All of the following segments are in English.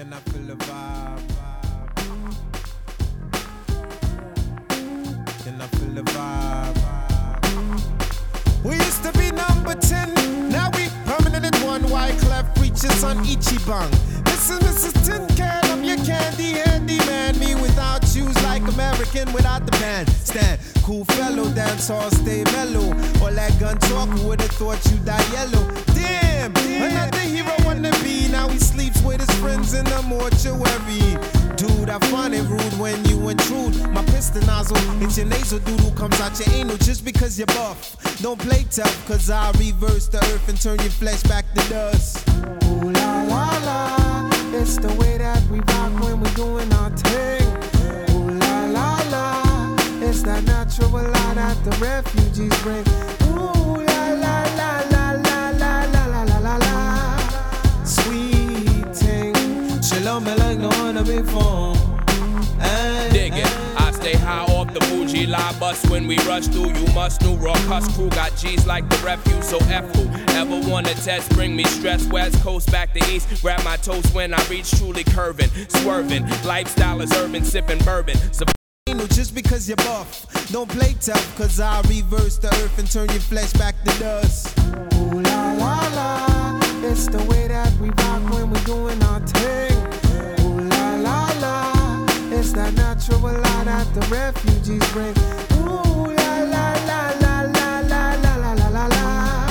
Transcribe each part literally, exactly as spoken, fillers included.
Can I feel the vibe? Can I feel the vibe? We used to be number ten, now we permanent at one. Wyclef preachers on Ichiban. This is Missus Tin Can, I'm your candy handy man. Me without shoes like American without the band. Stand, cool fellow, dance all stay mellow. All that gun talk, who would've thought you die yellow? Damn, another hero wanna be. Now he sleeps with his friends in the mortuary. Dude, I find it rude when you intrude. My piston nozzle hits your nasal, doodle comes out your anal just because you're buff. Don't play tough, cause I reverse the earth and turn your flesh back to dust. Ooh la la la, it's the way that we rock when we doing our thing. Ooh la la la, it's that natural light that the refugees bring. Ooh la la la la la la la la la la la. Sweet thing, she love me like no one before. Dig it, I stay high off the bougie lie bus when we rush through. You must know raw cuss crew got G's like the refuse. So F who ever wanna test, bring me stress. West Coast back to East, grab my toast when I reach truly curving, swerving. Lifestyle is urban, sipping bourbon. So just because you're buff, don't play tough, cause I reverse the earth and turn your flesh back to dust. Ooh la la la, it's the way that we rock when we doing our thing. Ooh la la la, it's that natural light that the refugees bring. Ooh la la la la la la la la la la la.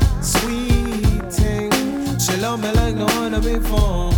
Sweet thing, she love me like no one before.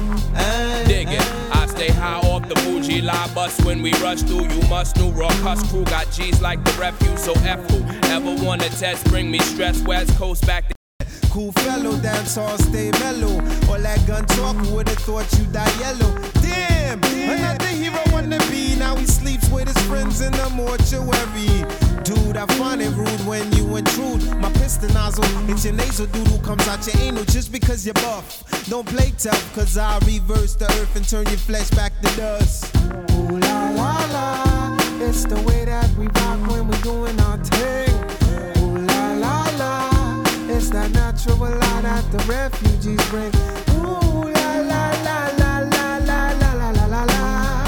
Dig it, I stay high off the bougie lie bus when we rush through. You must know raw cuss crew got G's like the refuse. So F who ever wanna test, bring me stress. West Coast back to cool fellow, dance all stay mellow. All that gun talk, who would've thought you die yellow? Damn, another hero wanna be. Now he sleeps with his friends in the mortuary. Dude, I find it rude when you intrude. My piston nozzle hits your nasal, doodle comes out your anal just because you're buff. Don't play tough, cause I reverse the earth and turn your flesh back to dust. Ooh la la la, it's the way that we rock when we doing our thing. Ooh la la la, it's that natural light that the refugees bring. Ooh la la la la la la la la la la la.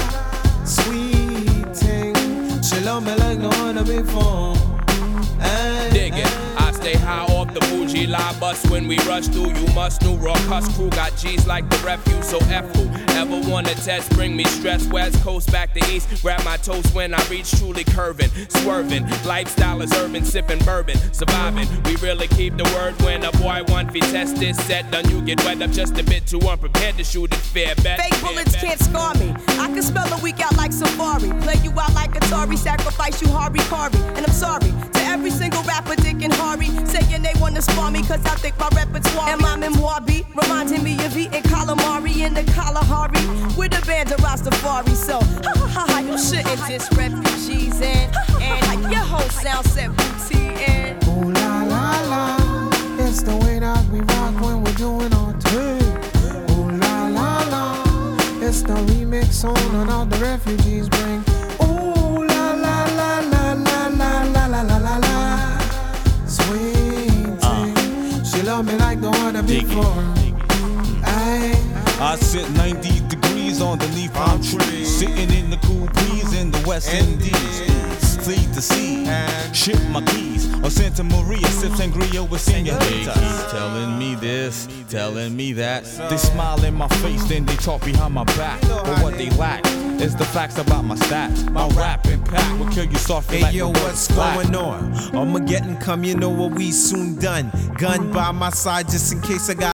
Sweet thing, she love me like no one before. dig it, I stay high off the bougie lie bus when we rush through. You must know raw cuss crew got G's like the refuse. So F who ever wanna test, bring me stress. West Coast back to East, grab my toast when I reach truly curving, swerving. Lifestyle is urban, sipping bourbon, surviving. We really keep the word when a boy want to test this set. Done you get wet up just a bit too unprepared to shoot it fair bet. Fake bullets can't scar me. I can spell a week out like Safari. Play you out like Atari, sacrifice you Hari Kari. And I'm sorry to every single rapper, Dick and Harry, saying they wanna spar me cause I think my repertoire and my memoir beat reminding me of eating calamari in the Kalahari with a band of Rastafari. So ha ha ha ha, you shouldn't diss refugees and and your whole sound set booty and ooh la la la, it's the way that we rock when we're doing our thing. Ooh la la la, it's the remix on and all the refugees bring. Ooh la la la la la la la la la la la. Sweet thing, she love me like no other before. Aye. I sit ninety degrees underneath palm trees, sitting in the cool breeze in the West Indies. Fleet to sea, ship my keys, or Santa Maria, sip sangria with senoritas. They keep telling me this, telling me that. They smile in my face, then they talk behind my back. But what they lack is the facts about my stats. My rap impact will kill you softly hey, like yo, the word what's black. going on? Armageddon come, you know what we soon done. Gun by my side just in case I got